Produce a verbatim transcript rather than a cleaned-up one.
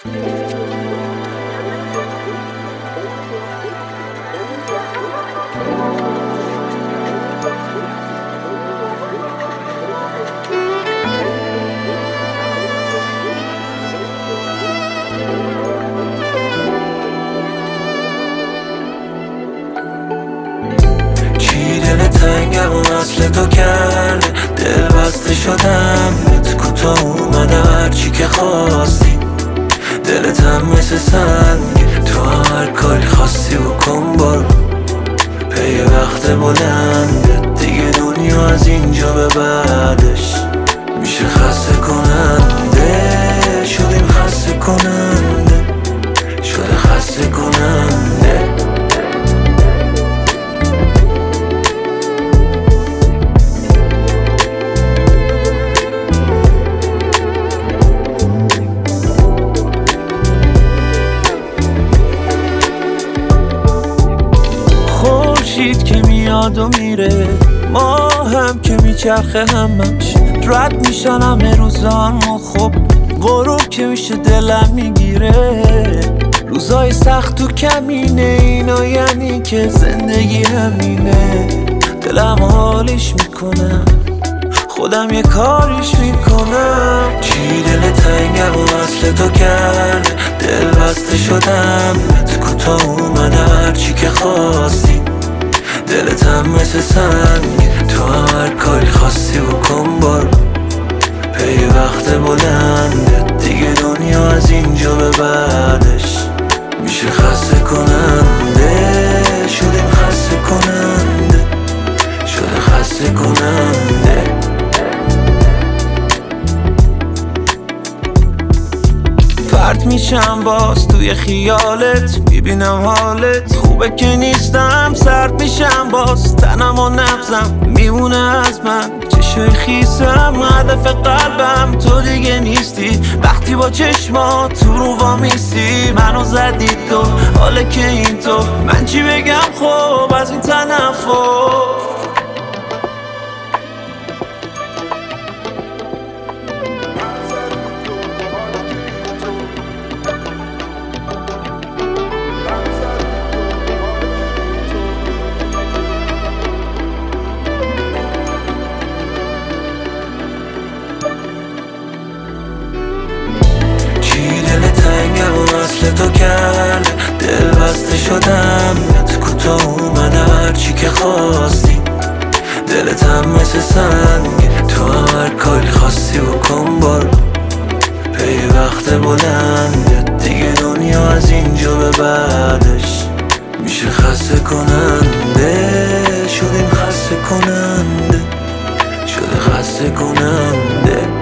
تنگم و اصل تو کرده دل بسته شدم بهت کوتاه اومدم هرچی که خواستی دلتم مثل سنگ تو هر کاری خواستی بکن برو پی وقت بلنده دیگه دنیا از اینجا به بعدش میشه خسته کننده شدیم خسته کننده شده خسته کننده خورشید که میاد و میره ما هم که میچرخه همش رد میشن همه روزان و خب غروب که میشه دلم میگیره روزای سخت و کمینه اینا یعنی که زندگی همینه دلم حالیش میکنم خودم یه کاریش میکنم چی دل تنگم و اصل تو کرده دل بسته شدم بهت کوتاه اومدم هرچی که خواستی دلتم مثل سنگ تو هر کاری خواستی بکن برو پی وقت بلنده دیگه دنیا از اینجا به بعدش میشه خسته کننده شدیم خسته کننده شده خسته کننده پرت میشم باز توی خیالت میبینم حالت خوبه که نیستم سرد میشم باز تنم و نبزم میمونه از من چشای خیسم هدف قلبم تو دیگه نیستی وقتی با چشما تو رو وامیستی منو زدی تو حاله که این تو من چی بگم خب از این تنفر تو کرده دل بسته شدم بهت کوتاه اومدم هرچی که خواستی دلتم مثل سنگ تو هر کاری خواستی بکن برو پی وقت بلنده دیگه دنیا از اینجا به بعدش میشه خسته کننده شدیم خسته کننده شده خسته کننده